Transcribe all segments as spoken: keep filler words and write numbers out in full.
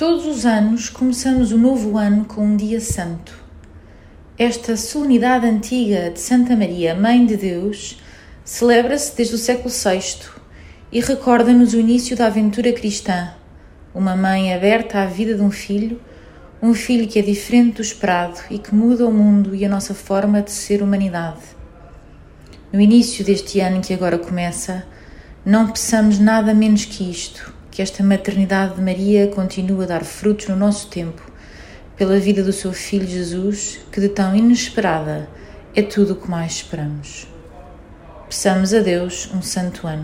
Todos os anos começamos o novo ano com um dia santo. Esta solenidade antiga de Santa Maria, Mãe de Deus, celebra-se desde o século sexto e recorda-nos o início da aventura cristã, uma mãe aberta à vida de um filho, um filho que é diferente do esperado e que muda o mundo e a nossa forma de ser humanidade. No início deste ano que agora começa, não peçamos nada menos que isto, que esta maternidade de Maria continue a dar frutos no nosso tempo, pela vida do seu Filho Jesus, que de tão inesperada é tudo o que mais esperamos. Peçamos a Deus um santo ano.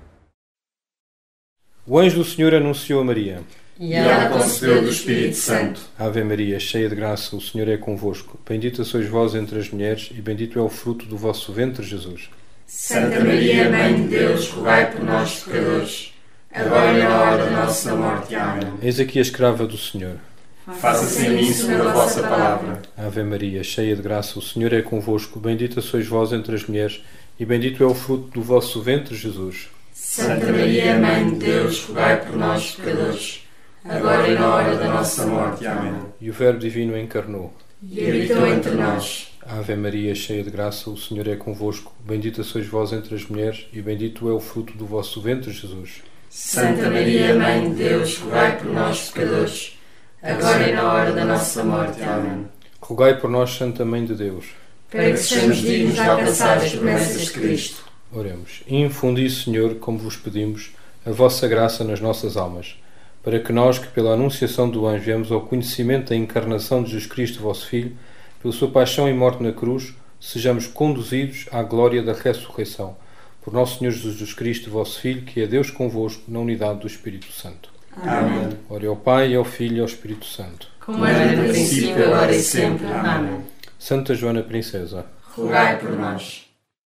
O anjo do Senhor anunciou a Maria. E ela concebeu do Espírito Santo. Ave Maria, cheia de graça, o Senhor é convosco. Bendita sois vós entre as mulheres, e bendito é o fruto do vosso ventre, Jesus. Santa Maria, Mãe de Deus, rogai por nós, pecadores, agora e na hora da nossa morte. Amém. Eis aqui a escrava do Senhor. Faça-se em mim segundo a vossa palavra. Ave Maria, cheia de graça, o Senhor é convosco. Bendita sois vós entre as mulheres, e bendito é o fruto do vosso ventre, Jesus. Santa Maria, Mãe de Deus, rogai por nós, pecadores, agora e na hora da nossa morte. Amém. E o Verbo Divino encarnou. E habitou entre nós. Ave Maria, cheia de graça, o Senhor é convosco. Bendita sois vós entre as mulheres, e bendito é o fruto do vosso ventre, Jesus. Santa Maria, Mãe de Deus, rogai por nós, pecadores, agora e na hora da nossa morte. Amém. Rogai por nós, Santa Mãe de Deus, para que sejamos dignos de alcançar as promessas de Cristo. Oremos. Infundi, Senhor, como vos pedimos, a vossa graça nas nossas almas, para que nós, que pela anunciação do anjo viemos ao conhecimento da encarnação de Jesus Cristo, vosso Filho, pela sua paixão e morte na cruz, sejamos conduzidos à glória da ressurreição. Por nosso Senhor Jesus Cristo, vosso Filho, que é Deus convosco, na unidade do Espírito Santo. Amém. Ore ao Pai, ao Filho e ao Espírito Santo. Como era no princípio, agora e sempre. Amém. Santa Joana Princesa, rogai por nós.